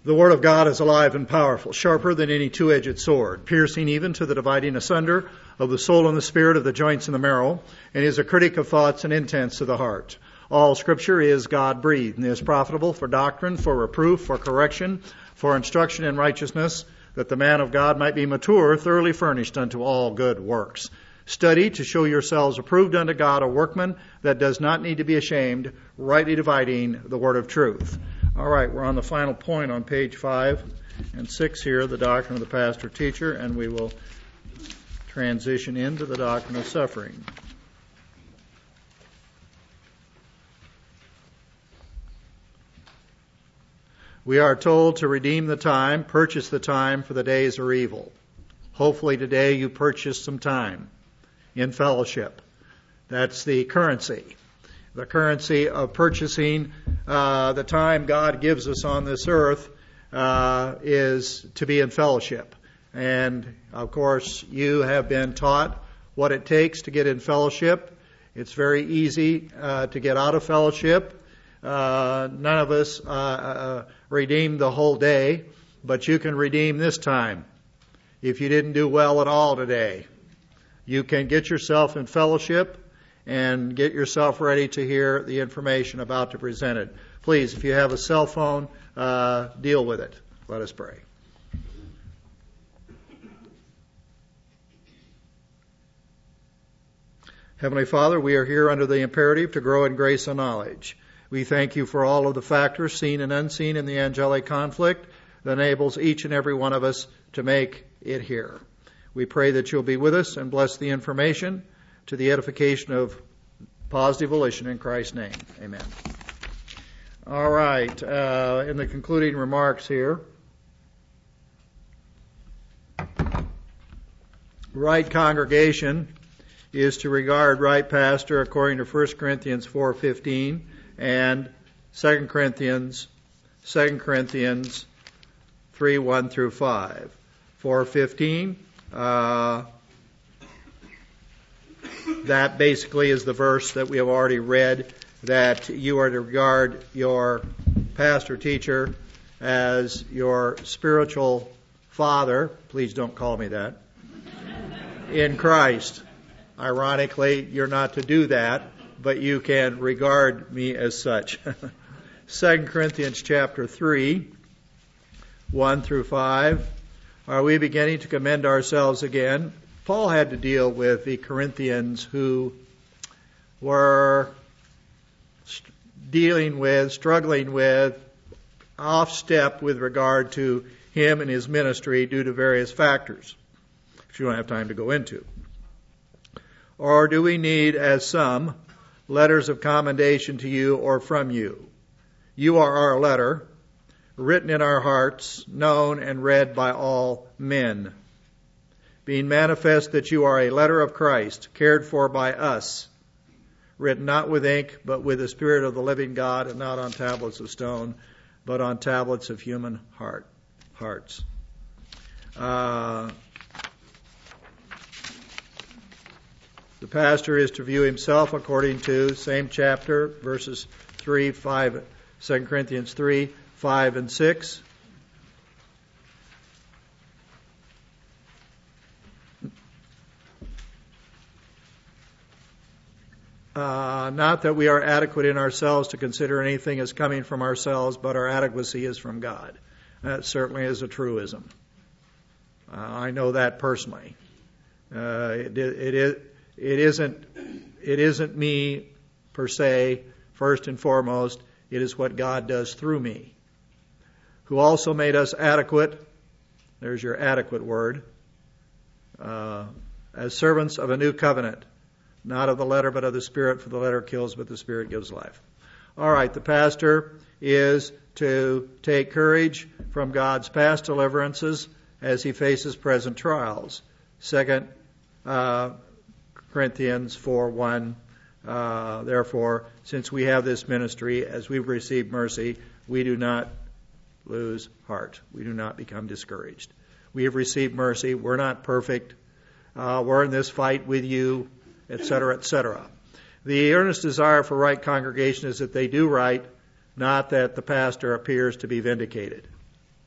The Word of God is alive and powerful, sharper than any two-edged sword, piercing even to the dividing asunder of the soul and the spirit, of the joints and the marrow, and is a critic of thoughts and intents of the heart. All Scripture is God-breathed and is profitable for doctrine, for reproof, for correction, for instruction in righteousness, that the man of God might be mature, thoroughly furnished unto all good works. Study to show yourselves approved unto God, a workman that does not need to be ashamed, rightly dividing the word of truth. All right, we're on the final point on page 5 and 6 here, the doctrine of the pastor-teacher, and we will transition into the doctrine of suffering. We are told to redeem the time, purchase the time, for the days are evil. Hopefully today you purchased some time in fellowship. That's the currency. The currency of purchasing the time God gives us on this earth is to be in fellowship. And, of course, you have been taught what it takes to get in fellowship. It's very easy to get out of fellowship. None of us redeem the whole day, but you can redeem this time. If you didn't do well at all today, you can get yourself in fellowship and get yourself ready to hear the information about to present it. Please, if you have a cell phone, deal with it. Let us pray. Heavenly Father, we are here under the imperative to grow in grace and knowledge. We thank you for all of the factors, seen and unseen, in the angelic conflict that enables each and every one of us to make it here. We pray that you'll be with us and bless the information to the edification of positive volition in Christ's name. Amen. All right. In the concluding remarks here, right congregation is to regard right pastor according to 1 Corinthians 4:15 and 2 Corinthians 3:1 through 5. 4:15. That basically is the verse that we have already read, that you are to regard your pastor teacher as your spiritual father. Please don't call me that. In Christ. Ironically, you're not to do that, but you can regard me as such. 2 Corinthians chapter 3, 1 through 5. Are we beginning to commend ourselves again? Paul had to deal with the Corinthians who were struggling with, off step with regard to him and his ministry due to various factors, which you don't have time to go into. Or do we need, as some, letters of commendation to you or from you? You are our letter, written in our hearts, known and read by all men, being manifest that you are a letter of Christ, cared for by us, written not with ink, but with the Spirit of the living God, and not on tablets of stone, but on tablets of human hearts. The pastor is to view himself according to same chapter, verses 3, 5, 2 Corinthians 3, 5, and 6. Not that we are adequate in ourselves to consider anything as coming from ourselves, but our adequacy is from God. That certainly is a truism. I know that personally. It isn't me per se, first and foremost. It is what God does through me, who also made us adequate. There's your adequate word. As servants of a new covenant, not of the letter, but of the Spirit, for the letter kills, but the Spirit gives life. All right, the pastor is to take courage from God's past deliverances as he faces present trials. 2 Corinthians 4:1. Therefore, since we have this ministry, as we've received mercy, we do not lose heart. We do not become discouraged. We have received mercy. We're not perfect. We're in this fight with you, etc., etc. The earnest desire for right congregation is that they do right, not that the pastor appears to be vindicated.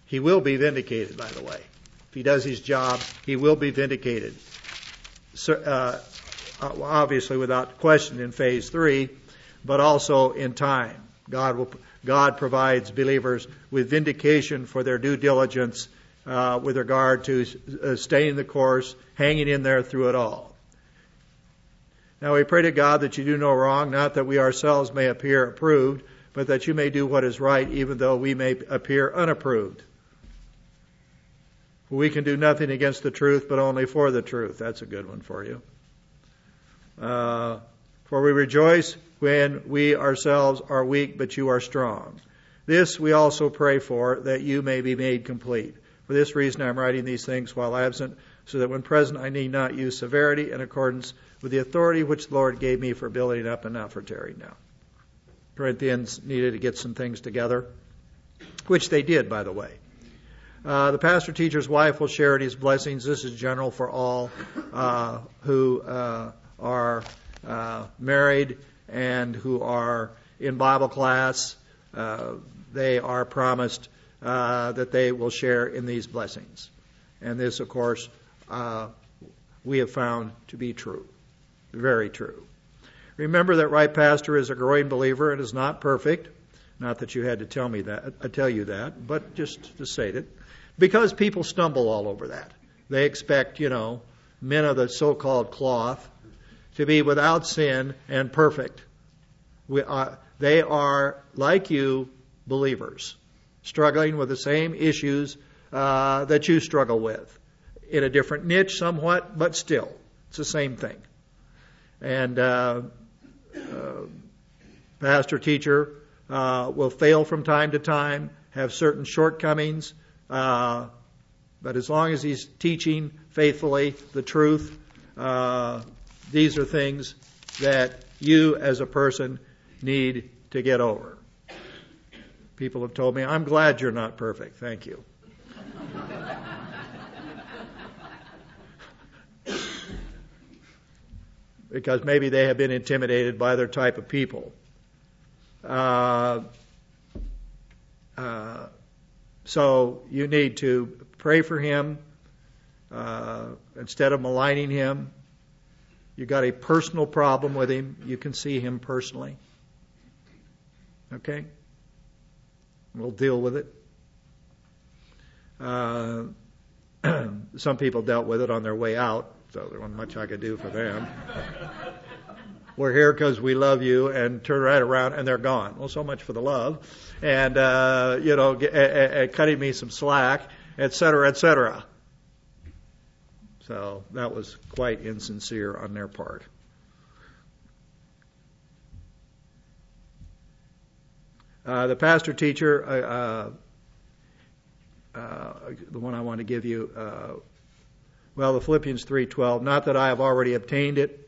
He will be vindicated, by the way. If he does his job, he will be vindicated. So, obviously, without question in phase 3, but also in time. God provides believers with vindication for their due diligence with regard to staying the course, hanging in there through it all. Now we pray to God that you do no wrong, not that we ourselves may appear approved, but that you may do what is right, even though we may appear unapproved. We can do nothing against the truth, but only for the truth. That's a good one for you. For we rejoice when we ourselves are weak, but you are strong. This we also pray for, that you may be made complete. For this reason I am writing these things while absent, so that when present I need not use severity in accordance with the authority which the Lord gave me for building up and not for tearing down. Corinthians needed to get some things together, which they did, by the way. The pastor teacher's wife will share in his blessings. This is general for all who are married and who are in Bible class. They are promised that they will share in these blessings. And this, of course, we have found to be true. Very true. Remember that right pastor is a growing believer and is not perfect. Not that you had to tell you that, but just to state it. Because people stumble all over that. They expect, men of the so-called cloth to be without sin and perfect. They are, like you, believers, struggling with the same issues that you struggle with. In a different niche somewhat, but still, it's the same thing. And pastor, teacher will fail from time to time, have certain shortcomings, but as long as he's teaching faithfully the truth, these are things that you as a person need to get over. People have told me, I'm glad you're not perfect. Thank you. Because maybe they have been intimidated by their type of people. So you need to pray for him instead of maligning him. You got a personal problem with him. You can see him personally. Okay? We'll deal with it. Some people dealt with it on their way out, so there wasn't much I could do for them. We're here because we love you, and turn right around and they're gone. Well, so much for the love. And, cutting me some slack, et cetera, et cetera. So that was quite insincere on their part. The pastor teacher, the one I want to give you, the Philippians 3:12, not that I have already obtained it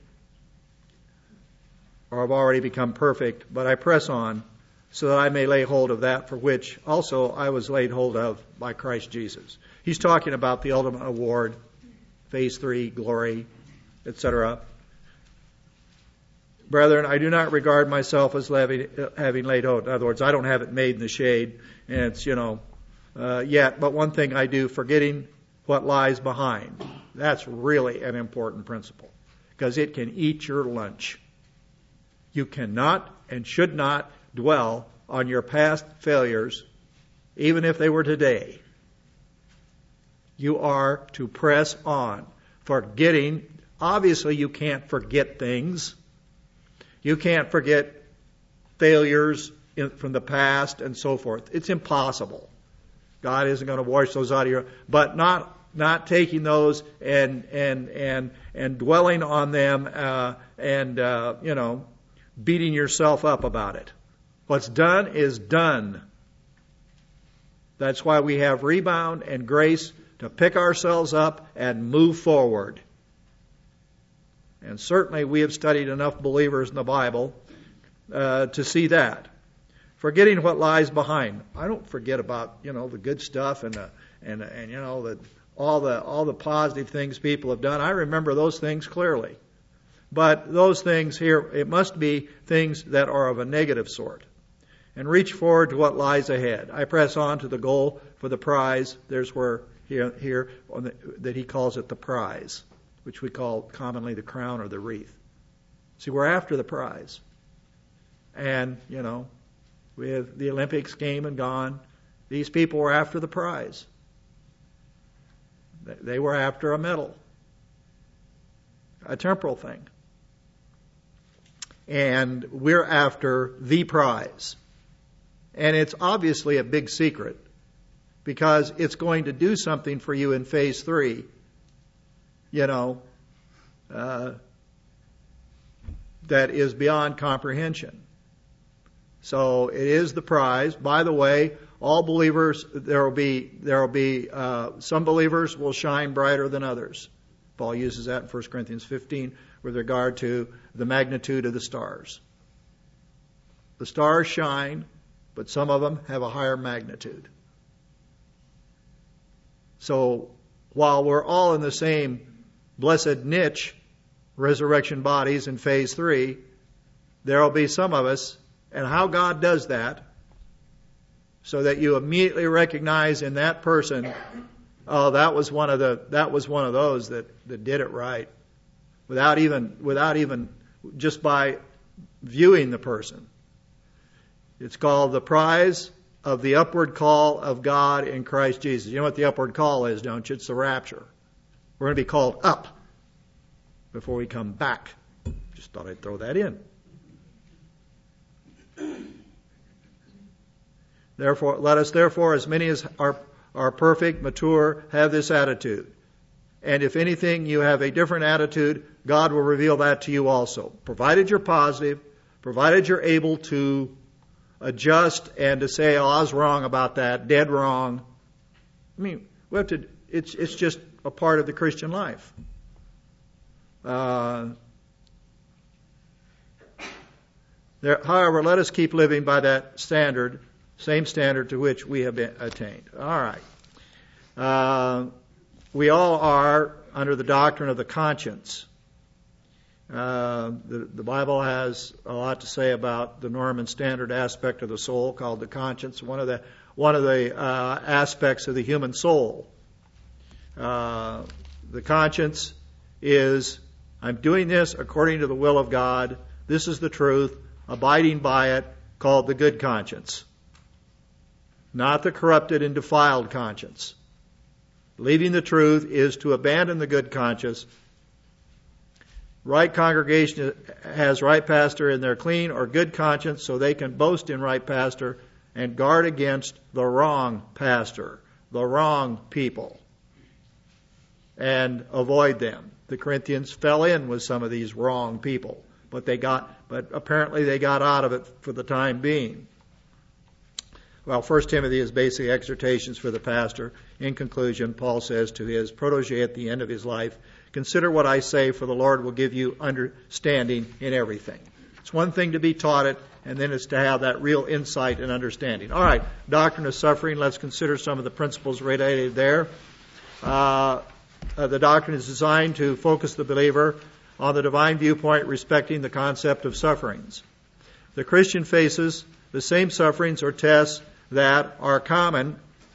or have already become perfect, but I press on so that I may lay hold of that for which also I was laid hold of by Christ Jesus. He's talking about the ultimate award, phase 3, glory, etc. Brethren, I do not regard myself as having laid hold. In other words, I don't have it made in the shade, and it's, yet. But one thing I do, forgetting what lies behind. That's really an important principle, because it can eat your lunch. You cannot and should not dwell on your past failures, even if they were today. You are to press on. Forgetting, obviously you can't forget things. You can't forget failures from the past and so forth. It's impossible. God isn't going to wash those out of your... But not taking those and dwelling on them and beating yourself up about it. What's done is done. That's why we have rebound and grace to pick ourselves up and move forward. And certainly we have studied enough believers in the Bible to see that. Forgetting what lies behind. I don't forget about, the good stuff and all the positive things people have done. I remember those things clearly. But those things here, it must be things that are of a negative sort. and reach forward to what lies ahead. I press on to the goal for the prize. There's where that he calls it the prize, which we call commonly the crown or the wreath. See, we're after the prize. And, with the Olympics came and gone, these people were after the prize. They were after a medal, a temporal thing. And we're after the prize. And it's obviously a big secret because it's going to do something for you in phase 3. That is beyond comprehension. So it is the prize. By the way, all believers, there will be some believers will shine brighter than others. Paul uses that in 1 Corinthians 15 with regard to the magnitude of the stars. The stars shine, but some of them have a higher magnitude. So while we're all in the same blessed niche, resurrection bodies in phase 3, there will be some of us, and how God does that, so that you immediately recognize in that person, oh, that was one of those that did it right, without even just by viewing the person. It's called the prize of the upward call of God in Christ Jesus. You know what the upward call is, don't you? It's the rapture. We're going to be called up before we come back. Just thought I'd throw that in. Therefore, let us as many as are perfect, mature, have this attitude. And if anything, you have a different attitude, God will reveal that to you also. Provided you're positive, provided you're able to adjust and to say, oh, I was wrong about that, dead wrong. I mean, it's just a part of the Christian life. However, let us keep living by that standard, same standard to which we have been attained. All right. We all are under the doctrine of the conscience. The Bible has a lot to say about the norm and standard aspect of the soul called the conscience. One of the aspects of the human soul. The conscience is, I'm doing this according to the will of God. This is the truth. Abiding by it, called the good conscience. Not the corrupted and defiled conscience. Leaving the truth is to abandon the good conscience. Right congregation has right pastor in their clean or good conscience, so they can boast in right pastor and guard against the wrong pastor, the wrong people, and avoid them. The Corinthians fell in with some of these wrong people, but apparently they got out of it for the time being. Well, 1 Timothy is basically exhortations for the pastor. In conclusion, Paul says to his protege at the end of his life, consider what I say, for the Lord will give you understanding in everything. It's one thing to be taught it, and then it's to have that real insight and understanding. All right, doctrine of suffering. Let's consider some of the principles related there. The doctrine is designed to focus the believer on the divine viewpoint respecting the concept of sufferings. The Christian faces the same sufferings or tests that are common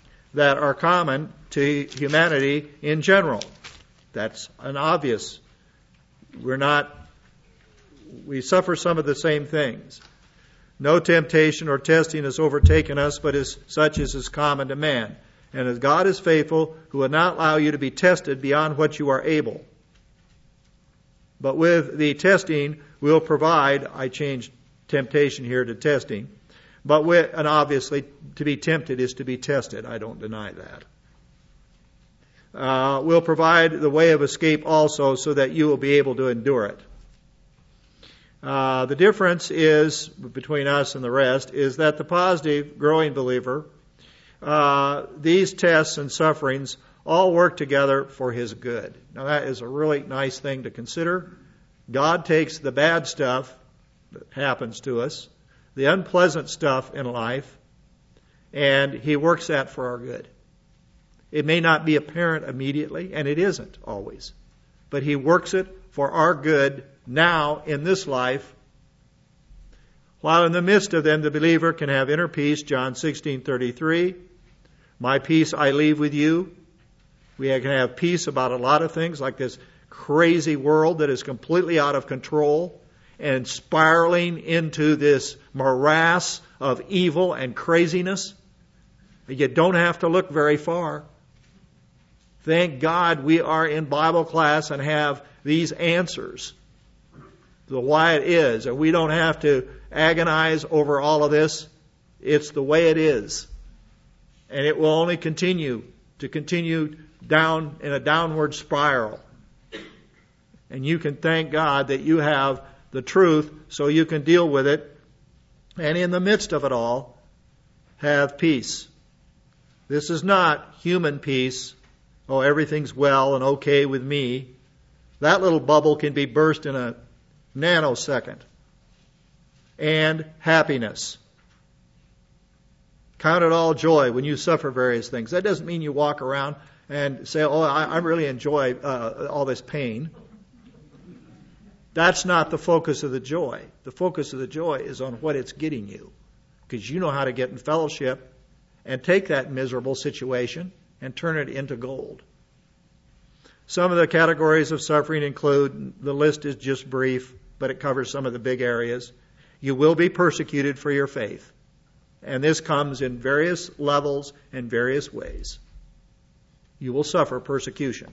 to humanity in general. That's an obvious. We suffer some of the same things. No temptation or testing has overtaken us, but such as is common to man. And as God is faithful, who will not allow you to be tested beyond what you are able. But with the testing, we'll provide, I changed temptation here to testing, and obviously to be tempted is to be tested. I don't deny that. We'll provide the way of escape also so that you will be able to endure it. The difference is between us and the rest is that the positive, growing believer, these tests and sufferings all work together for his good. Now that is a really nice thing to consider. God takes the bad stuff that happens to us, the unpleasant stuff in life, and He works that for our good. It may not be apparent immediately, and it isn't always, but He works it for our good now in this life. While in the midst of them, the believer can have inner peace, John 16:33. My peace I leave with you. We can have peace about a lot of things, like this crazy world that is completely out of control and spiraling into this morass of evil and craziness. You don't have to look very far. Thank God we are in Bible class and have these answers to why it is. And we don't have to agonize over all of this. It's the way it is. And it will only continue down in a downward spiral. And you can thank God that you have the truth so you can deal with it. And in the midst of it all, have peace. This is not human peace. Oh, everything's well and okay with me. That little bubble can be burst in a nanosecond. And happiness. Count it all joy when you suffer various things. That doesn't mean you walk around and say, oh, I really enjoy all this pain. That's not the focus of the joy. The focus of the joy is on what it's getting you. Because you know how to get in fellowship and take that miserable situation and turn it into gold. Some of the categories of suffering include, the list is just brief, but it covers some of the big areas. You will be persecuted for your faith. And this comes in various levels and various ways. You will suffer persecution.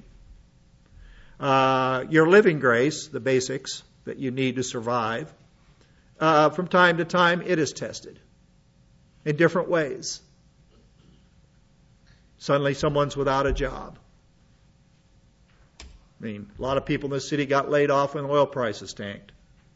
Your living grace, the basics that you need to survive, from time to time it is tested in different ways. Suddenly someone's without a job. I mean, a lot of people in this city got laid off when oil prices tanked.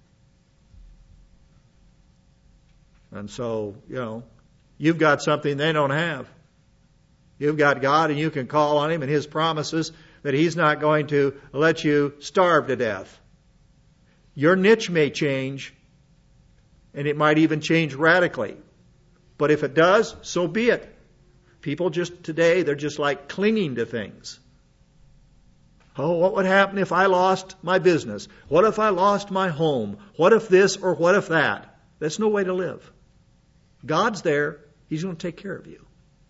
And so, you've got something they don't have. You've got God and you can call on Him and His promises that He's not going to let you starve to death. Your niche may change, and it might even change radically. But if it does, so be it. People today, they're just like clinging to things. Oh, what would happen if I lost my business? What if I lost my home? What if this or what if that? That's no way to live. God's there. He's going to take care of you.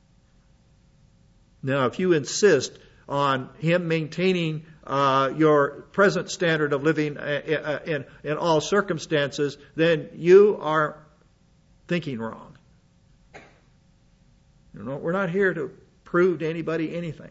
Now, if you insist on Him maintaining your present standard of living in all circumstances, then you are thinking wrong. We're not here to prove to anybody anything.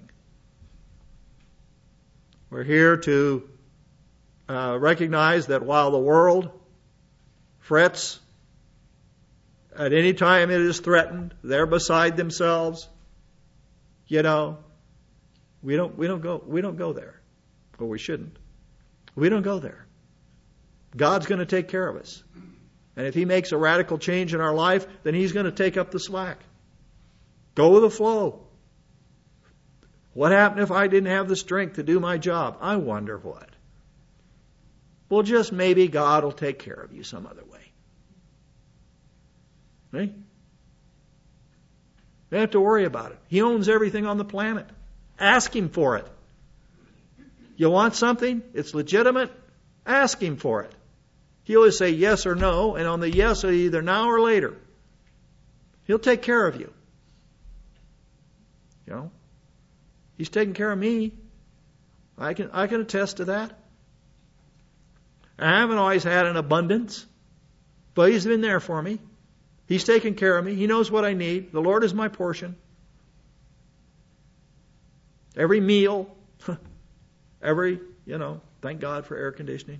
We're here to recognize that while the world frets, at any time it is threatened, they're beside themselves. We don't go there. Or we shouldn't. We don't go there. God's going to take care of us. And if He makes a radical change in our life, then He's going to take up the slack. Go with the flow. What happened if I didn't have the strength to do my job? I wonder what. Well, just maybe God will take care of you some other way. Right? You don't have to worry about it. He owns everything on the planet. Ask Him for it. You want something? It's legitimate? Ask Him for it. He'll always say yes or no, and on the yes, either now or later. He'll take care of you. He's taking care of me. I can attest to that. I haven't always had an abundance, but He's been there for me. He's taken care of me. He knows what I need. The Lord is my portion. Every meal, thank God for air conditioning.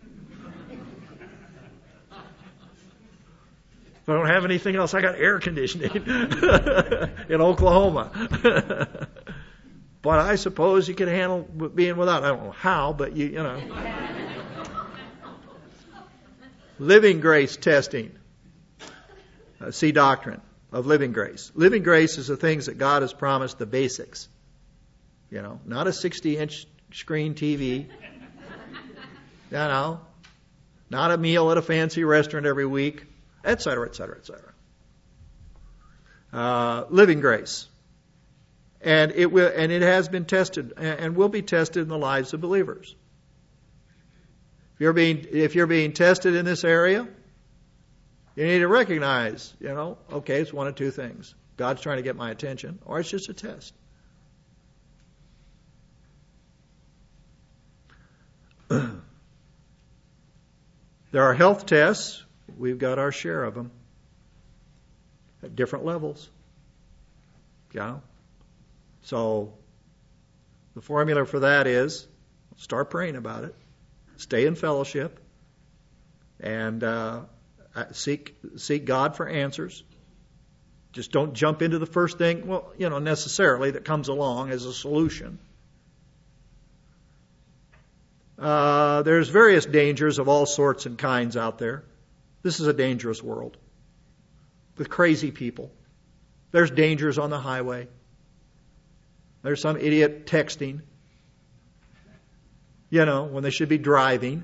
If I don't have anything else, I got air conditioning in Oklahoma. But I suppose you can handle being without. I don't know how, but you know. Living grace testing. See doctrine of living grace. Living grace is the things that God has promised, the basics. Not a 60-inch screen TV. Not a meal at a fancy restaurant every week, etc., etc., etc. Living grace. And it has been tested and will be tested in the lives of believers. If you're being tested in this area, You need to recognize, okay, it's one of two things. God's trying to get my attention, or it's just a test. There are health tests. We've got our share of them at different levels. Yeah. So the formula for that is start praying about it, stay in fellowship, and seek God for answers. Just don't jump into the first thing, necessarily that comes along as a solution. There's various dangers of all sorts and kinds out there. This is a dangerous world with crazy people. There's dangers on the highway. There's some idiot texting, when they should be driving.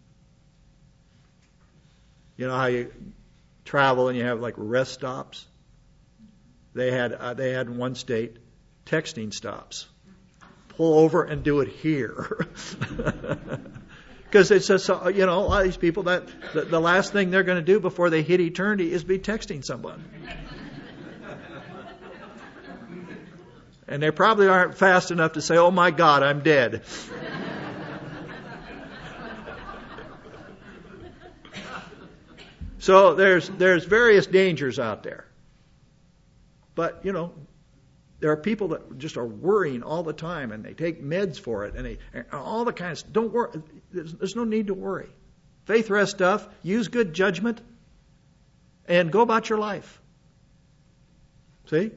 You know how you travel and you have like rest stops? They had in one state texting stops. Pull over and do it here. Because it's just, a lot of these people, that the last thing they're going to do before they hit eternity is be texting someone. And they probably aren't fast enough to say, oh my God, I'm dead. So there's various dangers out there. But, there are people that just are worrying all the time, and they take meds for it, and all the kinds. Don't worry. There's no need to worry. Faith rest stuff. Use good judgment, and go about your life. See?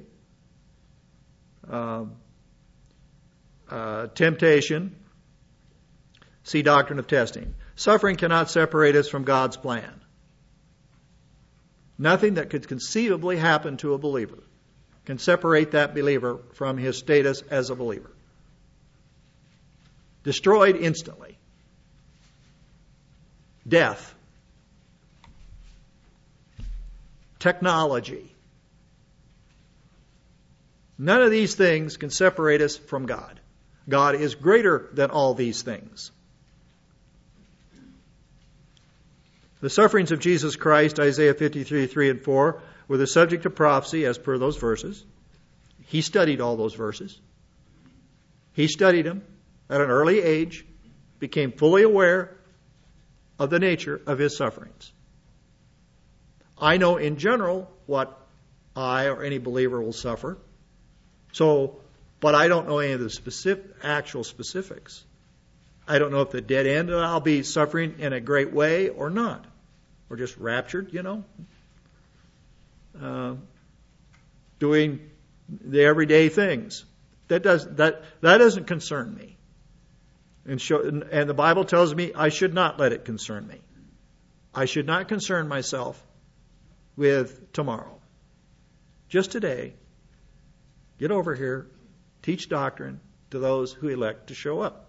Temptation. See doctrine of testing. Suffering cannot separate us from God's plan. Nothing that could conceivably happen to a believer can separate that believer from his status as a believer. Destroyed instantly. Death. Technology. None of these things can separate us from God. God is greater than all these things. The sufferings of Jesus Christ, Isaiah 53, 3 and 4, were the subject of prophecy as per those verses. He studied all those verses. He studied them at an early age, became fully aware of the nature of his sufferings. I know in general what I or any believer will suffer. But I don't know any of the actual specifics. I don't know if the dead end I'll be suffering in a great way or not. Or just raptured, doing the everyday things. That doesn't concern me. And the Bible tells me I should not let it concern me. I should not concern myself with tomorrow. Just today, get over here, teach doctrine to those who elect to show up.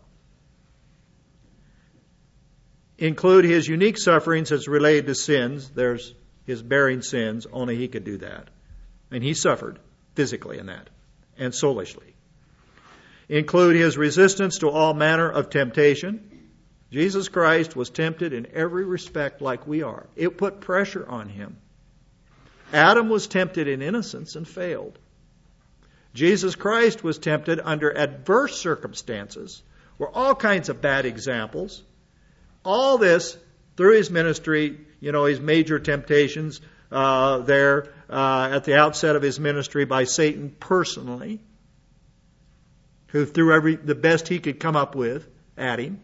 Include his unique sufferings as related to sins. There's his bearing sins. Only he could do that. And he suffered physically in that and soulishly. Include his resistance to all manner of temptation. Jesus Christ was tempted in every respect like we are. It put pressure on him. Adam was tempted in innocence and failed. Jesus Christ was tempted under adverse circumstances, where all kinds of bad examples. All this through his ministry, his major temptations there at the outset of his ministry by Satan personally, who threw the best he could come up with at him.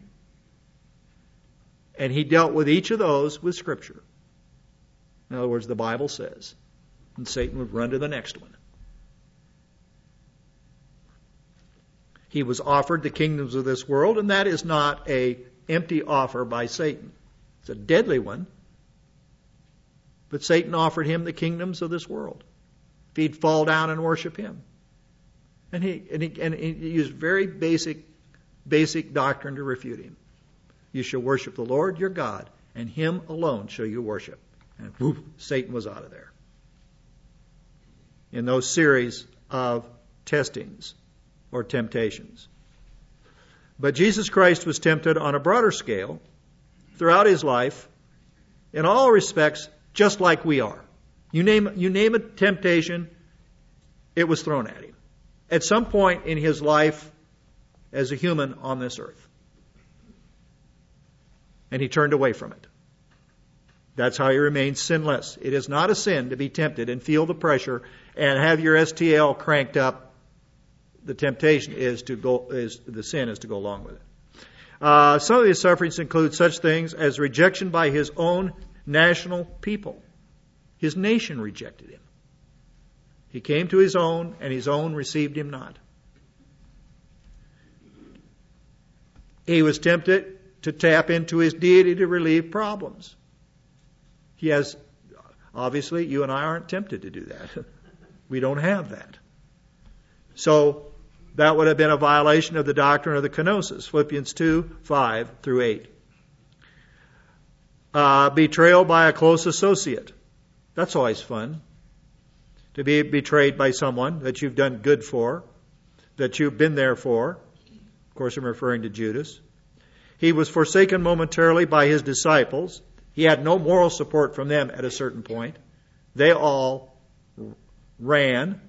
And he dealt with each of those with Scripture. In other words, the Bible says. And Satan would run to the next one. He was offered the kingdoms of this world, and that is not an empty offer by Satan. It's a deadly one. But Satan offered him the kingdoms of this world if he'd fall down and worship him. And he used very basic doctrine to refute him. You shall worship the Lord your God, and him alone shall you worship. And whoop, Satan was out of there. In those series of testings or temptations. But Jesus Christ was tempted on a broader scale throughout his life, in all respects, just like we are. You name a temptation, it was thrown at him at some point in his life as a human on this earth. And he turned away from it. That's how he remains sinless. It is not a sin to be tempted and feel the pressure and have your STL cranked up. The temptation the sin is to go along with it. Some of his sufferings include such things as rejection by his own national people. His nation rejected him. He came to his own, and his own received him not. He was tempted to tap into his deity to relieve problems. Obviously, you and I aren't tempted to do that. We don't have that. So, that would have been a violation of the doctrine of the kenosis, Philippians 2, 5 through 8. Betrayal by a close associate. That's always fun. To be betrayed by someone that you've done good for, that you've been there for. Of course, I'm referring to Judas. He was forsaken momentarily by his disciples. He had no moral support from them at a certain point. They all ran.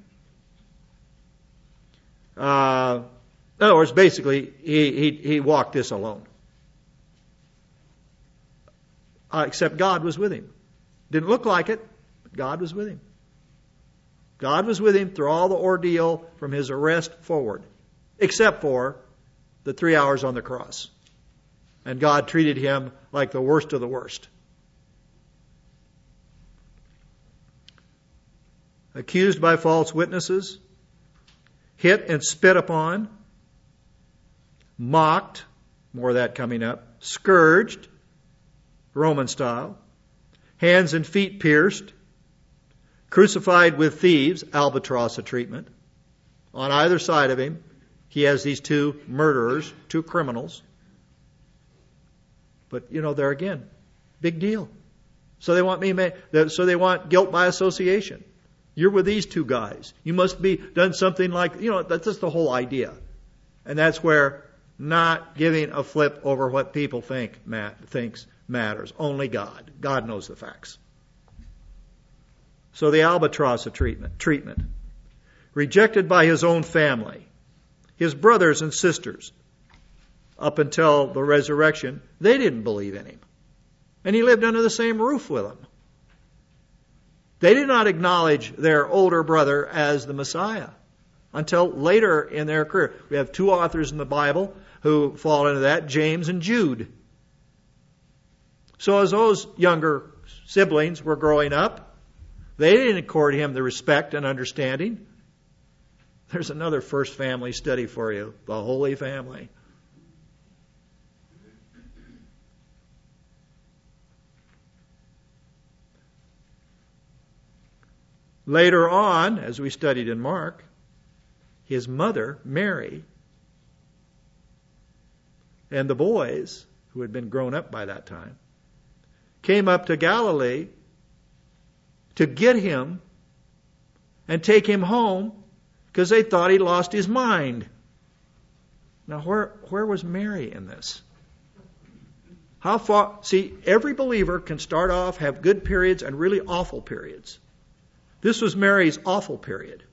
In other words, basically, he walked this alone. Except God was with him. Didn't look like it, but God was with him. God was with him through all the ordeal from his arrest forward, except for the 3 hours on the cross. And God treated him like the worst of the worst. Accused by false witnesses, hit and spit upon, mocked, more of that coming up, scourged, Roman style, hands and feet pierced, crucified with thieves, albatross treatment. On either side of him, he has these two murderers, two criminals. But, there again, big deal. So they want guilt by association. You're with these two guys. You must be done something like, that's just the whole idea. And that's where not giving a flip over what people thinks matters. Only God. God knows the facts. So the albatross of treatment. Rejected by his own family. His brothers and sisters, up until the resurrection, they didn't believe in him. And he lived under the same roof with them. They did not acknowledge their older brother as the Messiah until later in their career. We have two authors in the Bible who fall into that, James and Jude. So as those younger siblings were growing up, they didn't accord him the respect and understanding. There's another first family study for you, the Holy Family. Later on, as we studied in Mark, his mother, Mary, and the boys, who had been grown up by that time, came up to Galilee to get him and take him home because they thought he lost his mind. Now, where was Mary in this? How far? See, every believer can start off, have good periods and really awful periods. This was Mary's awful period.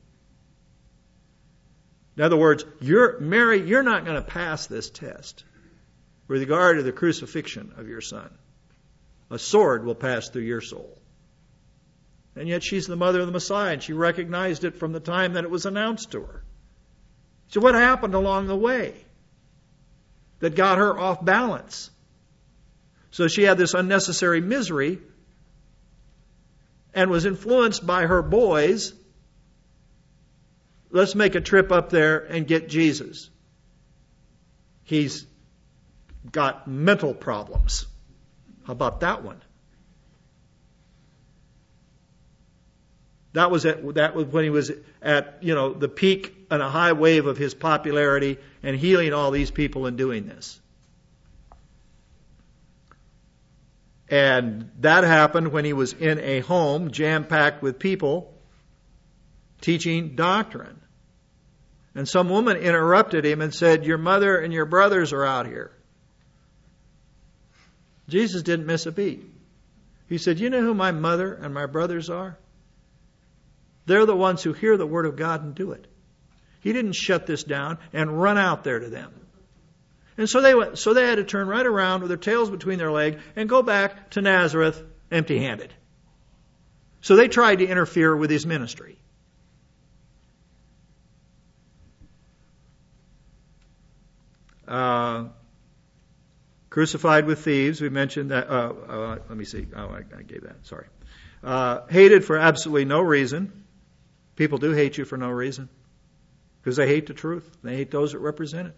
In other words, Mary, you're not going to pass this test with regard to the crucifixion of your son. A sword will pass through your soul. And yet she's the mother of the Messiah, and she recognized it from the time that it was announced to her. So what happened along the way that got her off balance? So she had this unnecessary misery and was influenced by her boys. Let's make a trip up there and get Jesus. He's got mental problems. How about that one? That was when he was at, the peak and a high wave of his popularity and healing all these people and doing this. And that happened when he was in a home jam-packed with people teaching doctrine. And some woman interrupted him and said, "Your mother and your brothers are out here." Jesus didn't miss a beat. He said, you know who my mother and my brothers are? They're the ones who hear the Word of God and do it. He didn't shut this down and run out there to them. And so they had to turn right around with their tails between their legs and go back to Nazareth empty-handed. So they tried to interfere with his ministry. Crucified with thieves, we mentioned that. Let me see. Oh, I gave that. Sorry. Hated for absolutely no reason. People do hate you for no reason. Because they hate the truth. They hate those that represent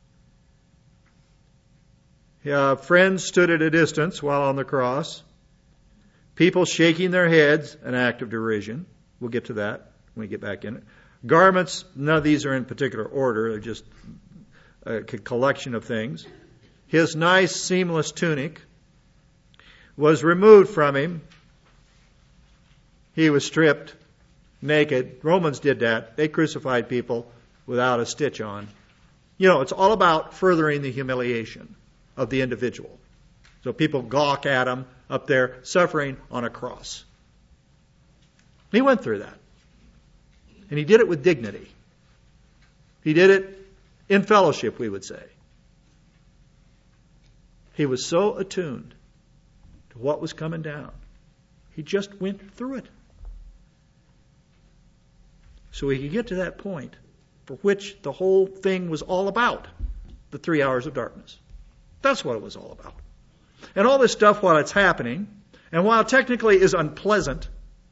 it. Friends stood at a distance while on the cross. People shaking their heads, an act of derision. We'll get to that when we get back in it. Garments, none of these are in particular order. They're just a collection of things. His nice, seamless tunic was removed from him. He was stripped, naked. Romans did that. They crucified people without a stitch on. You know, it's all about furthering the humiliation of the individual. So people gawk at him up there suffering on a cross. He went through that. And he did it with dignity. He did it in fellowship, we would say. He was so attuned to what was coming down. He just went through it. So he could get to that point for which the whole thing was all about, the 3 hours of darkness. That's what it was all about. And all this stuff, while it's happening, and while it technically is unpleasant,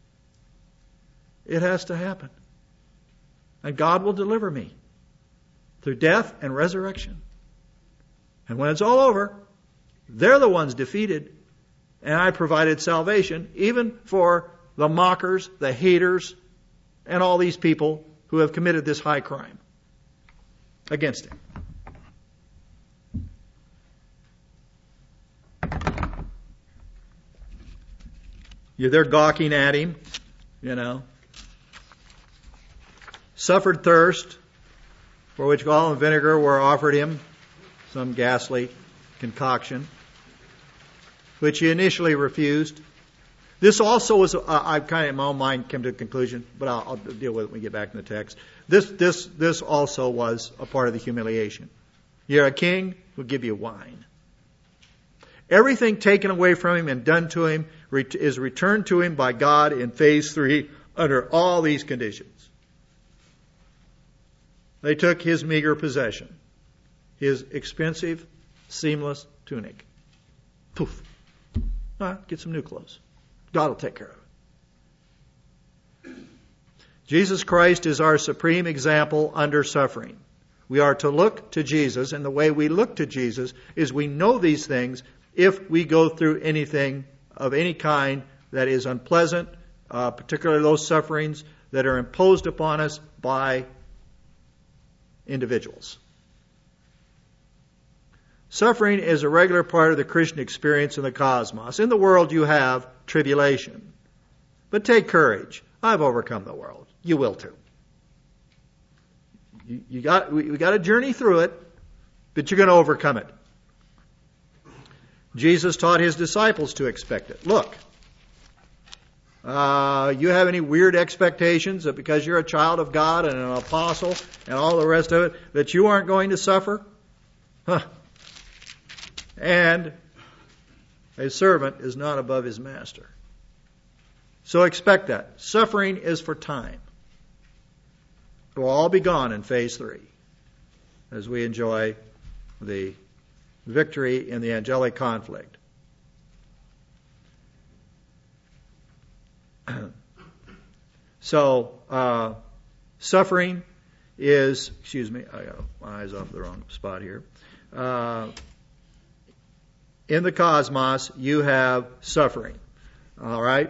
it has to happen. And God will deliver me through death and resurrection. And when it's all over, they're the ones defeated. And I provided salvation even for the mockers, the haters, and all these people who have committed this high crime against him. They're gawking at him, you know. Suffered thirst, for which gall and vinegar were offered him, some ghastly concoction, which he initially refused. This also was, I've kind of in my own mind come to a conclusion, but I'll deal with it when we get back in the text. This also was a part of the humiliation. You're a king, we'll give you wine. Everything taken away from him and done to him is returned to him by God in phase 3 under all these conditions. They took his meager possession, his expensive, seamless tunic. Poof. All right, get some new clothes. God will take care of it. Jesus Christ is our supreme example under suffering. We are to look to Jesus, and the way we look to Jesus is we know these things if we go through anything of any kind that is unpleasant, particularly those sufferings that are imposed upon us by individuals. Suffering is a regular part of the Christian experience in the cosmos. In the world you have tribulation. But take courage. I've overcome the world. You will too. We got to journey through it, but you're going to overcome it. Jesus taught his disciples to expect it. Look, you have any weird expectations that because you're a child of God and an apostle and all the rest of it, that you aren't going to suffer? Huh. And a servant is not above his master. So expect that. Suffering is for time. It will all be gone in phase 3 as we enjoy the victory in the angelic conflict. So, suffering is, I got my eyes off the wrong spot here. In the cosmos, you have suffering. All right?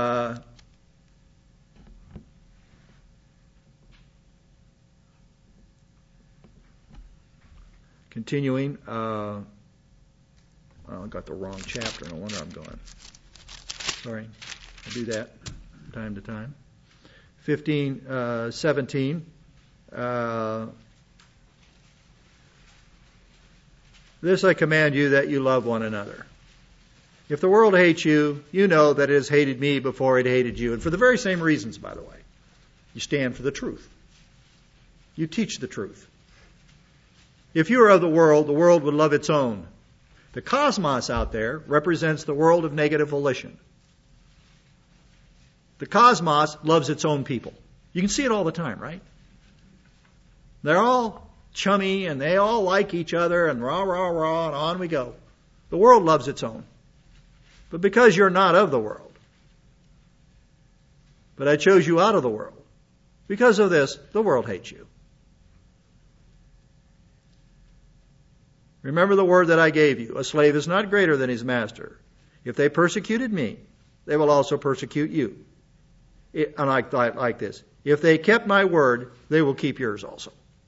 Continuing, I got the wrong chapter. No wonder I'm going. Sorry, I do that from time to time. 17. This I command you, that you love one another. If the world hates you, you know that it has hated me before it hated you. And for the very same reasons, by the way. You stand for the truth. You teach the truth. If you are of the world would love its own. The cosmos out there represents the world of negative volition. The cosmos loves its own people. You can see it all the time, right? They're all chummy and they all like each other and rah, rah, rah, and on we go. The world loves its own. But because you're not of the world, but I chose you out of the world, because of this, the world hates you. Remember the word that I gave you. A slave is not greater than his master. If they persecuted me, they will also persecute you. And like this. If they kept my word, they will keep yours also.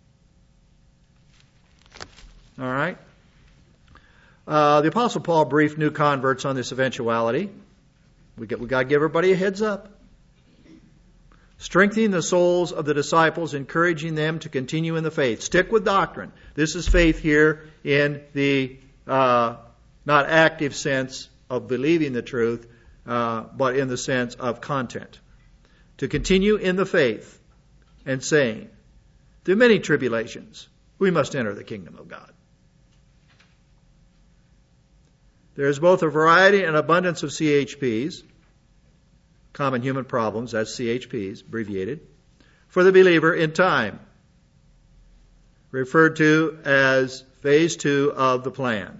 All right? The Apostle Paul briefed new converts on this eventuality. We got to give everybody a heads up. Strengthening the souls of the disciples, encouraging them to continue in the faith. Stick with doctrine. This is faith here in the not active sense of believing the truth, but in the sense of content. To continue in the faith and saying, through many tribulations, we must enter the kingdom of God. There is both a variety and abundance of CHPs, common human problems, that's CHPs, abbreviated, for the believer in time, referred to as phase 2 of the plan.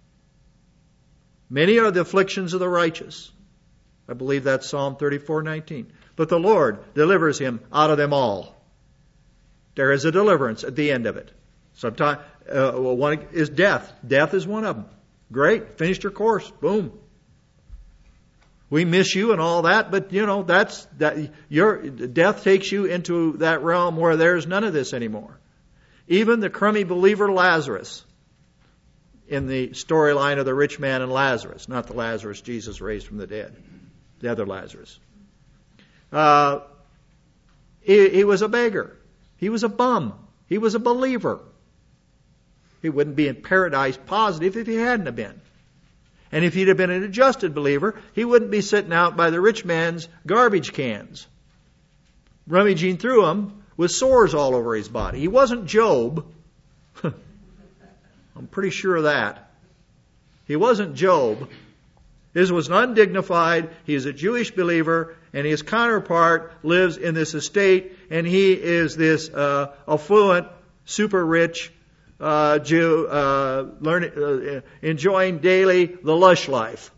Many are the afflictions of the righteous. I believe that's Psalm 34:19. But the Lord delivers him out of them all. There is a deliverance at the end of it. Sometimes one is death. Death is one of them. Great, finished your course. Boom. We miss you and all that, but your death takes you into that realm where there's none of this anymore. Even the crummy believer Lazarus, in the storyline of the rich man and Lazarus, not the Lazarus Jesus raised from the dead, the other Lazarus. He was a beggar. He was a bum. He was a believer. He wouldn't be in paradise positive if he hadn't have been. And if he'd have been an adjusted believer, he wouldn't be sitting out by the rich man's garbage cans, rummaging through them with sores all over his body. He wasn't Job. I'm pretty sure of that. He wasn't Job. His was undignified. He is a Jewish believer, and his counterpart lives in this estate, and he is this affluent, super rich Jew, enjoying daily the lush life.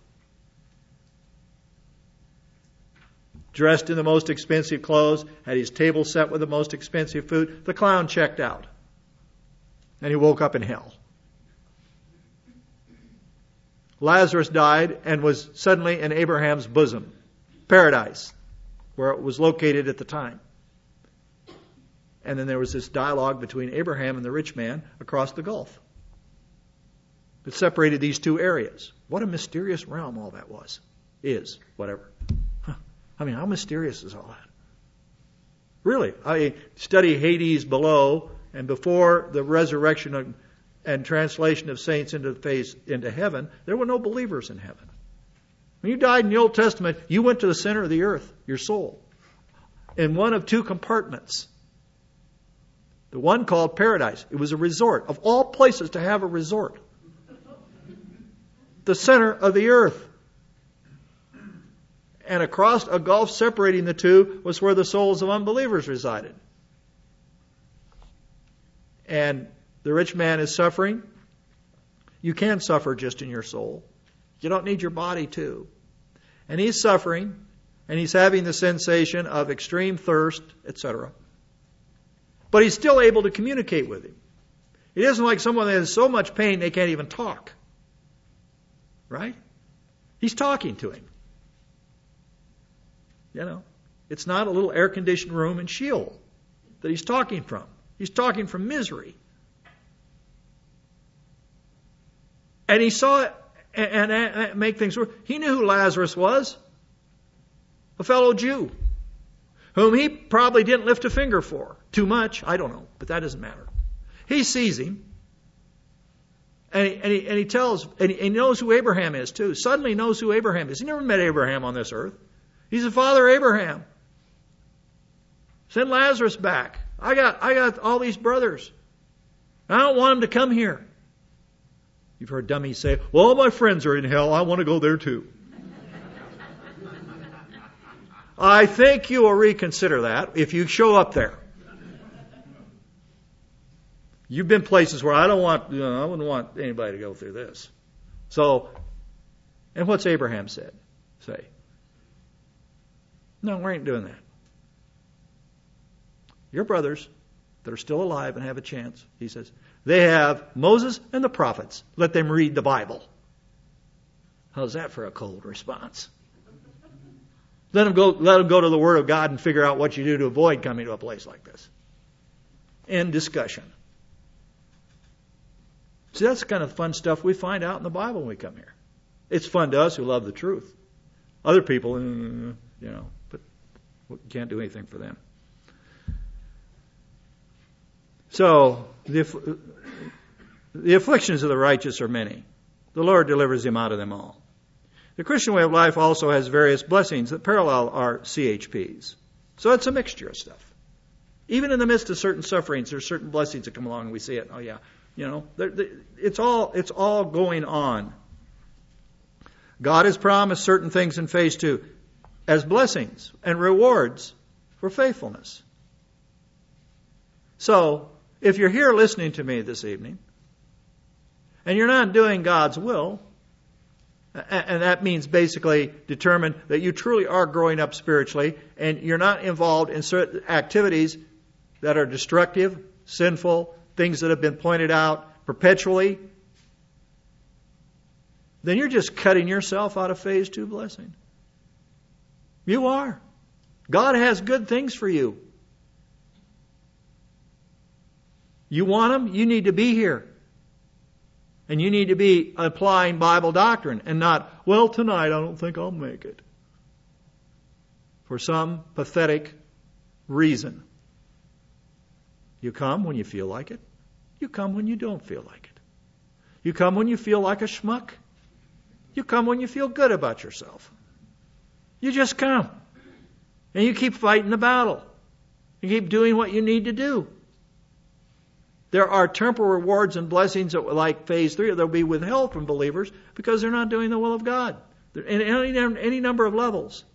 Dressed in the most expensive clothes, had his table set with the most expensive food. The clown checked out. And he woke up in hell. Lazarus died and was suddenly in Abraham's bosom, paradise, where it was located at the time. And then there was this dialogue between Abraham and the rich man across the gulf. It separated these two areas. What a mysterious realm all that was. Is, whatever. I mean, how mysterious is all that? Really, I study Hades below, and before the resurrection and translation of saints into heaven, there were no believers in heaven. When you died in the Old Testament, you went to the center of the earth, your soul, in one of two compartments. The one called paradise. It was a resort. Of all places to have a resort. The center of the earth. And across a gulf separating the two was where the souls of unbelievers resided. And the rich man is suffering. You can suffer just in your soul. You don't need your body too. And he's suffering, and he's having the sensation of extreme thirst, etc. But he's still able to communicate with him. It isn't like someone that has so much pain they can't even talk. Right? He's talking to him. It's not a little air-conditioned room in Sheol that he's talking from. He's talking from misery. And he saw it and make things worse. He knew who Lazarus was. A fellow Jew. Whom he probably didn't lift a finger for. Too much, I don't know, but that doesn't matter. He sees him. And he tells, and he knows who Abraham is too. Suddenly knows who Abraham is. He never met Abraham on this earth. He's the father of Abraham. Send Lazarus back. I got all these brothers. I don't want them to come here. You've heard dummies say, well, all my friends are in hell. I want to go there too. I think you will reconsider that if you show up there. You've been places where I wouldn't want anybody to go through this. So, and what's Abraham say? No, we ain't doing that. Your brothers that are still alive and have a chance, he says, they have Moses and the prophets. Let them read the Bible. How's that for a cold response? Let them go to the Word of God and figure out what you do to avoid coming to a place like this. End discussion. See, that's the kind of fun stuff we find out in the Bible when we come here. It's fun to us who love the truth. Other people, but we can't do anything for them. So, the afflictions of the righteous are many. The Lord delivers him out of them all. The Christian way of life also has various blessings that parallel our CHPs. So it's a mixture of stuff. Even in the midst of certain sufferings, there's certain blessings that come along and we see it. Oh yeah, it's all going on. God has promised certain things in phase 2 as blessings and rewards for faithfulness. So, if you're here listening to me this evening, and you're not doing God's will, and that means basically determine that you truly are growing up spiritually, and you're not involved in certain activities that are destructive, sinful, things that have been pointed out perpetually, then you're just cutting yourself out of phase 2 blessing. You are. God has good things for you. You want them? You need to be here. And you need to be applying Bible doctrine and not, well, tonight I don't think I'll make it. For some pathetic reason. You come when you feel like it. You come when you don't feel like it. You come when you feel like a schmuck. You come when you feel good about yourself. You just come. And you keep fighting the battle. You keep doing what you need to do. There are temporal rewards and blessings that, like phase 3, they'll be withheld from believers because they're not doing the will of God. In any number of levels.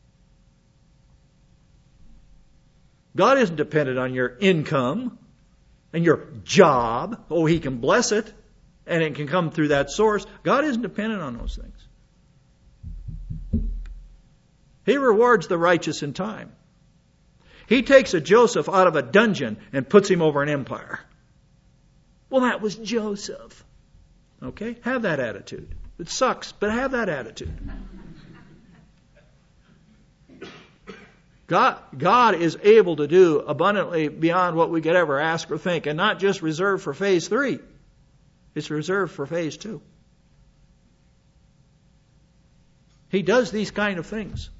God isn't dependent on your income and your job. Oh, He can bless it and it can come through that source. God isn't dependent on those things. He rewards the righteous in time. He takes a Joseph out of a dungeon and puts him over an empire. Well, that was Joseph. Okay? Have that attitude. It sucks, but have that attitude. God is able to do abundantly beyond what we could ever ask or think, and not just reserved for phase 3. It's reserved for phase 2. He does these kind of things.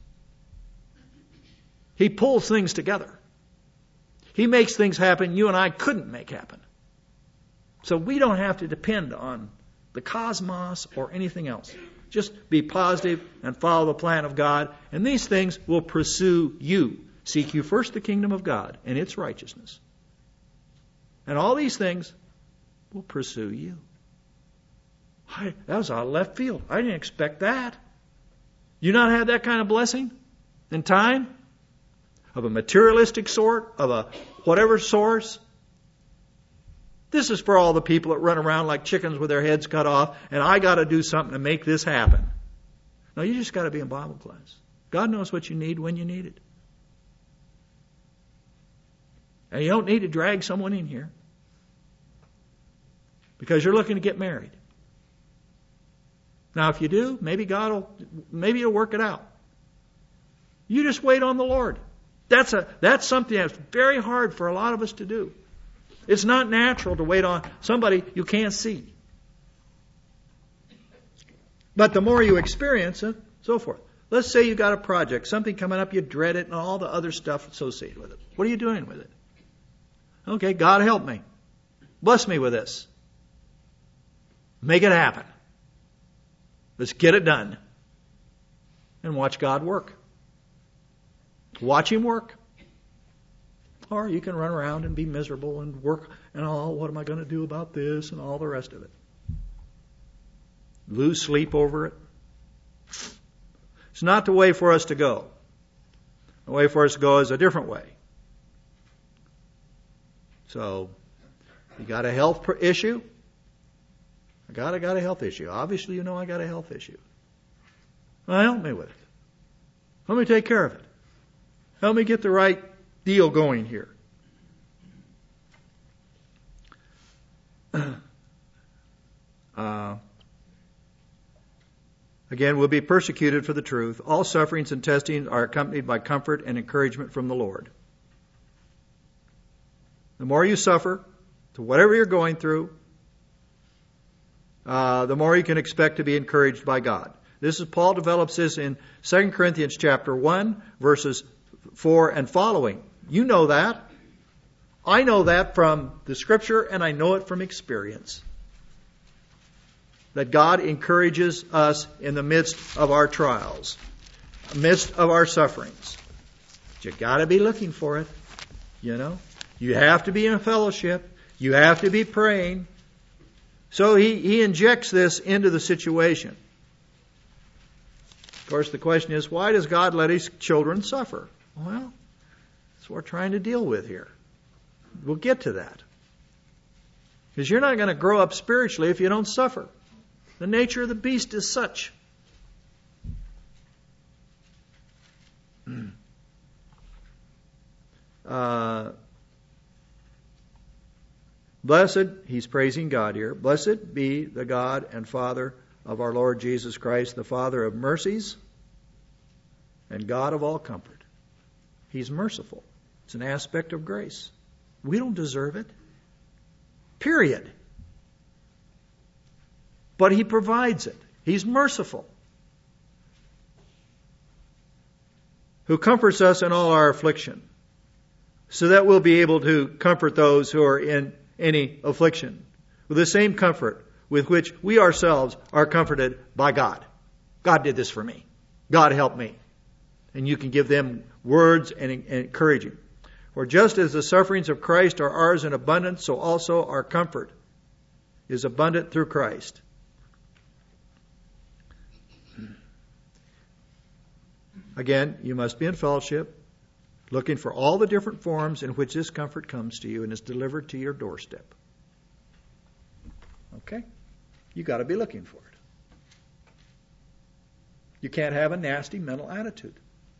He pulls things together. He makes things happen you and I couldn't make happen. So we don't have to depend on the cosmos or anything else. Just be positive and follow the plan of God, and these things will pursue you. Seek you first the kingdom of God and its righteousness. And all these things will pursue you. That was out of left field. I didn't expect that. You not have that kind of blessing in time? Of a materialistic sort? Of a whatever source? This is for all the people that run around like chickens with their heads cut off, and I got to do something to make this happen. No, you just got to be in Bible class. God knows what you need when you need it. And you don't need to drag someone in here because you're looking to get married. Now, if you do, maybe He'll work it out. You just wait on the Lord. That's something that's very hard for a lot of us to do. It's not natural to wait on somebody you can't see. But the more you experience it, so forth. Let's say you got a project, something coming up, you dread it, and all the other stuff associated with it. What are you doing with it? Okay, God help me. Bless me with this. Make it happen. Let's get it done. And watch God work. Watch Him work. Or you can run around and be miserable and work and what am I going to do about this and all the rest of it. Lose sleep over it. It's not the way for us to go. The way for us to go is a different way. So, you got a health issue? I got a health issue. Obviously, you know I got a health issue. Well, help me with it. Let me take care of it. Help me get the right deal going here. Again, we'll be persecuted for the truth. All sufferings and testings are accompanied by comfort and encouragement from the Lord. The more you suffer, to whatever you're going through, the more you can expect to be encouraged by God. This is Paul develops this in 2 Corinthians chapter 1, verses 4 and following. You know that. I know that from the Scripture, and I know it from experience. That God encourages us in the midst of our trials, midst of our sufferings. But you got to be looking for it, you know. You have to be in a fellowship. You have to be praying. So he injects this into the situation. Of course, the question is, why does God let His children suffer? Well, that's what we're trying to deal with here. We'll get to that. Because you're not going to grow up spiritually if you don't suffer. The nature of the beast is such. Blessed, he's praising God here. Blessed be the God and Father of our Lord Jesus Christ, the Father of mercies and God of all comfort. He's merciful. It's an aspect of grace. We don't deserve it. Period. But He provides it. He's merciful. Who comforts us in all our affliction, so that we'll be able to comfort those who are in any affliction with the same comfort with which we ourselves are comforted by God. God did this for me. God helped me. And you can give them words and encouraging. For just as the sufferings of Christ are ours in abundance, so also our comfort is abundant through Christ. Again, you must be in fellowship, looking for all the different forms in which this comfort comes to you and is delivered to your doorstep. Okay? You got to be looking for it. You can't have a nasty mental attitude.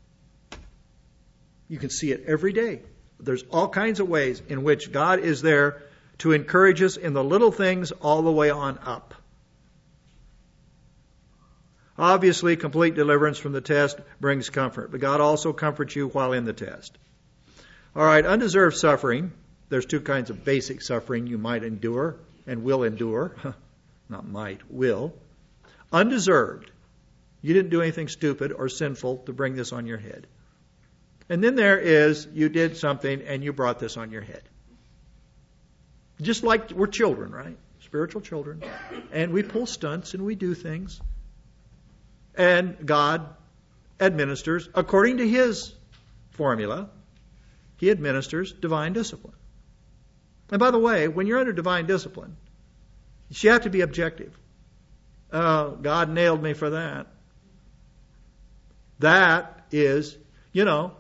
You can see it every day. There's all kinds of ways in which God is there to encourage us in the little things all the way on up. Obviously, complete deliverance from the test brings comfort, but God also comforts you while in the test. All right, undeserved suffering. There's two kinds of basic suffering you might endure and will endure. Not might, will. Undeserved. You didn't do anything stupid or sinful to bring this on your head. And then there is, you did something and you brought this on your head. Just like we're children, right? Spiritual children. And we pull stunts and we do things. And God administers, according to His formula, He administers divine discipline. And by the way, when you're under divine discipline, you have to be objective. Oh, God nailed me for that. That is, you know,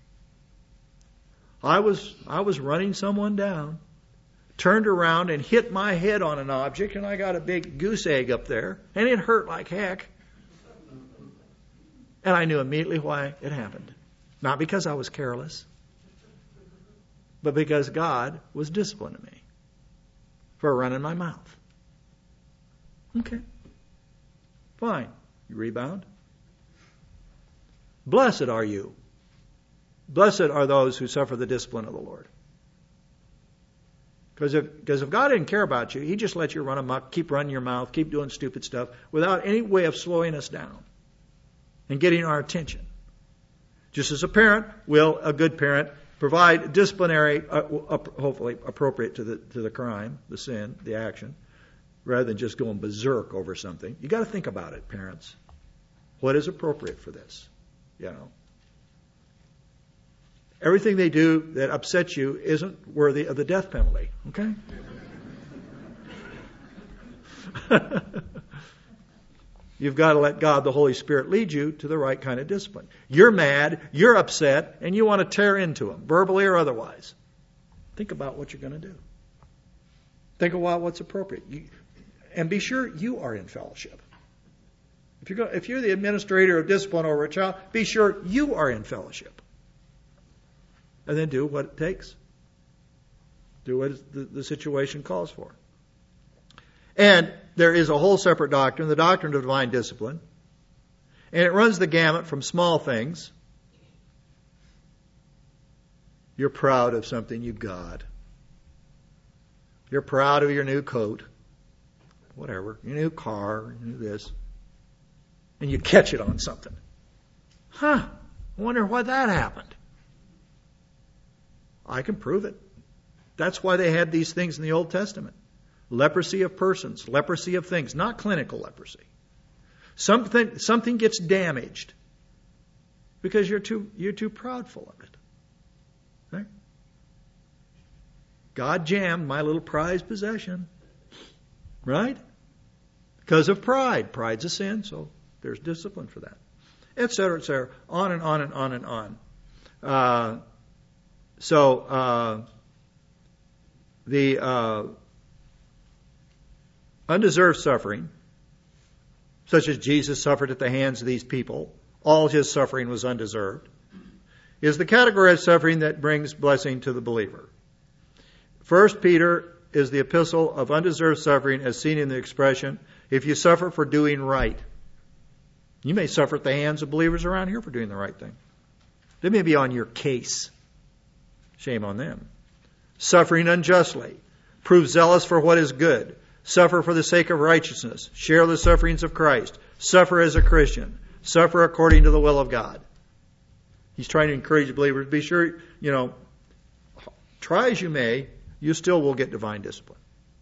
I was running someone down, turned around and hit my head on an object, and I got a big goose egg up there, and it hurt like heck. And I knew immediately why it happened. Not because I was careless, but because God was disciplining me for running my mouth. Okay. Fine. You rebound. Blessed are you. Blessed are those who suffer the discipline of the Lord. Because if God didn't care about you, He just let you run amok, keep running your mouth, keep doing stupid stuff without any way of slowing us down and getting our attention. Just as a parent will, a good parent, provide disciplinary, hopefully appropriate to the crime, the sin, the action, rather than just going berserk over something. You got to think about it, parents. What is appropriate for this? You know. Everything they do that upsets you isn't worthy of the death penalty. Okay? You've got to let God, the Holy Spirit, lead you to the right kind of discipline. You're mad, you're upset, and you want to tear into them, verbally or otherwise. Think about what you're going to do. Think about what's appropriate. And be sure you are in fellowship. If you're the administrator of discipline over a child, be sure you are in fellowship. And then do what it takes. Do what the situation calls for. And there is a whole separate doctrine, the doctrine of divine discipline. And it runs the gamut from small things. You're proud of something you got. You're proud of your new coat. Whatever. Your new car. Your new this. And you catch it on something. I wonder why that happened. I can prove it. That's why they had these things in the Old Testament. Leprosy of persons, leprosy of things, not clinical leprosy. Something gets damaged because you're too proudful of it. Right? God jammed my little prized possession. Right? Because of pride. Pride's a sin, so there's discipline for that. Et cetera, et cetera. On and on and on and on. The undeserved suffering, such as Jesus suffered at the hands of these people, all his suffering was undeserved, is the category of suffering that brings blessing to the believer. 1 Peter is the epistle of undeserved suffering as seen in the expression, if you suffer for doing right. You may suffer at the hands of believers around here for doing the right thing. They may be on your case. Shame on them. Suffering unjustly. Prove zealous for what is good. Suffer for the sake of righteousness. Share the sufferings of Christ. Suffer as a Christian. Suffer according to the will of God. He's trying to encourage believers. Be sure, try as you may, you still will get divine discipline.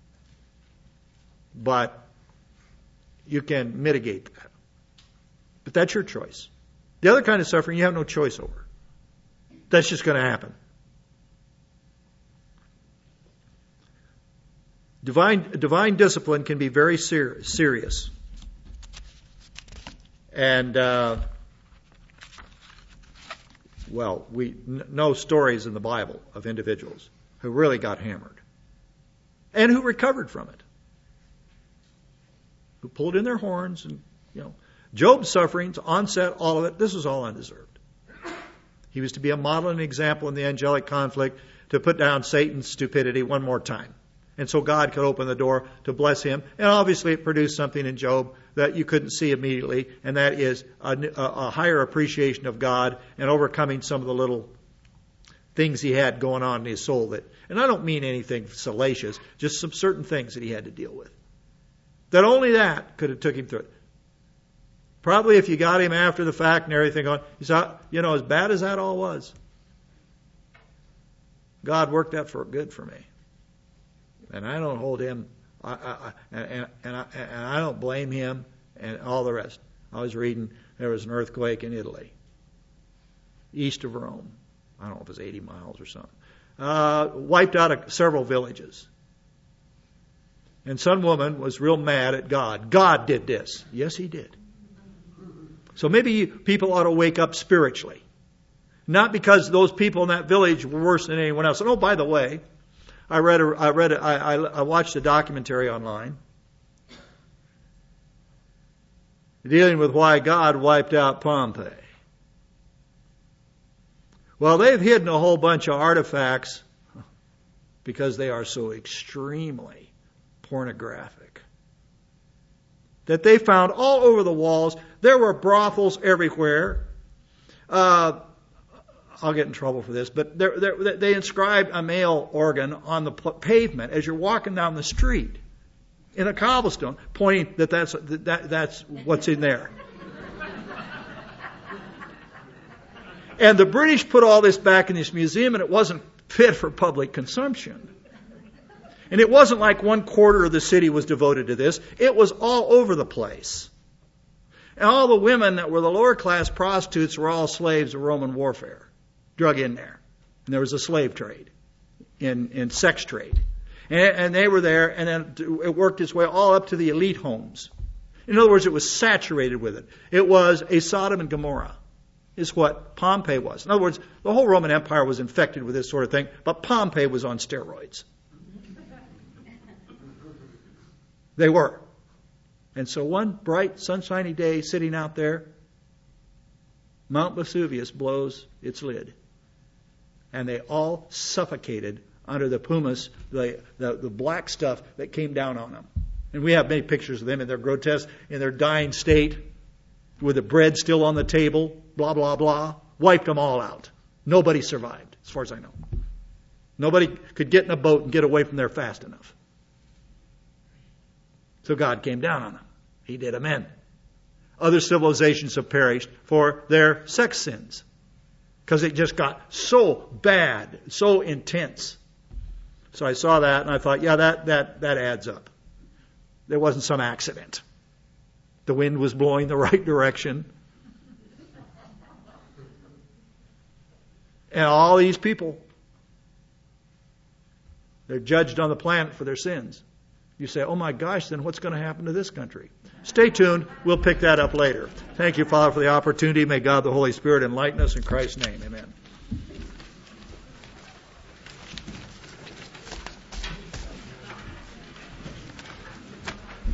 But you can mitigate that. But that's your choice. The other kind of suffering you have no choice over. That's just going to happen. Divine discipline can be very serious. And, we know stories in the Bible of individuals who really got hammered and who recovered from it. Who pulled in their horns and, Job's sufferings, onset, all of it, this was all undeserved. He was to be a model and example in the angelic conflict to put down Satan's stupidity one more time. And so God could open the door to bless him. And obviously it produced something in Job that you couldn't see immediately, and that is a higher appreciation of God and overcoming some of the little things he had going on in his soul. And I don't mean anything salacious, just some certain things that he had to deal with. That only that could have took him through it. Probably if you got him after the fact and everything on, he said, as bad as that all was, God worked that for good for me. And I don't hold him, and I don't blame him and all the rest. I was reading, there was an earthquake in Italy, east of Rome. I don't know if it was 80 miles or something. Wiped out several villages. And some woman was real mad at God. God did this. Yes, he did. So maybe people ought to wake up spiritually. Not because those people in that village were worse than anyone else. And oh, by the way, I watched a documentary online dealing with why God wiped out Pompeii. Well, they've hidden a whole bunch of artifacts because they are so extremely pornographic that they found all over the walls. There were brothels everywhere. I'll get in trouble for this, but they inscribed a male organ on the pavement as you're walking down the street in a cobblestone, pointing that's what's in there. And the British put all this back in this museum, and it wasn't fit for public consumption. And it wasn't like 1/4 of the city was devoted to this. It was all over the place. And all the women that were the lower class prostitutes were all slaves of Roman warfare, drug in there. And there was a slave trade, in sex trade. And they were there, and then it worked its way all up to the elite homes. In other words, it was saturated with it. It was a Sodom and Gomorrah, is what Pompeii was. In other words, the whole Roman Empire was infected with this sort of thing, but Pompeii was on steroids. They were. And so one bright, sunshiny day, sitting out there, Mount Vesuvius blows its lid. And they all suffocated under the pumice, the black stuff that came down on them. And we have many pictures of them in their grotesque, in their dying state, with the bread still on the table, blah, blah, blah. Wiped them all out. Nobody survived, as far as I know. Nobody could get in a boat and get away from there fast enough. So God came down on them. He did them in. Other civilizations have perished for their sex sins, because it just got so bad, so intense. So I saw that and I thought, yeah, that adds up. There wasn't some accident. The wind was blowing the right direction. And all these people, they're judged on the planet for their sins. You say, oh my gosh, then what's going to happen to this country? Stay tuned. We'll pick that up later. Thank you, Father, for the opportunity. May God the Holy Spirit enlighten us in Christ's name. Amen.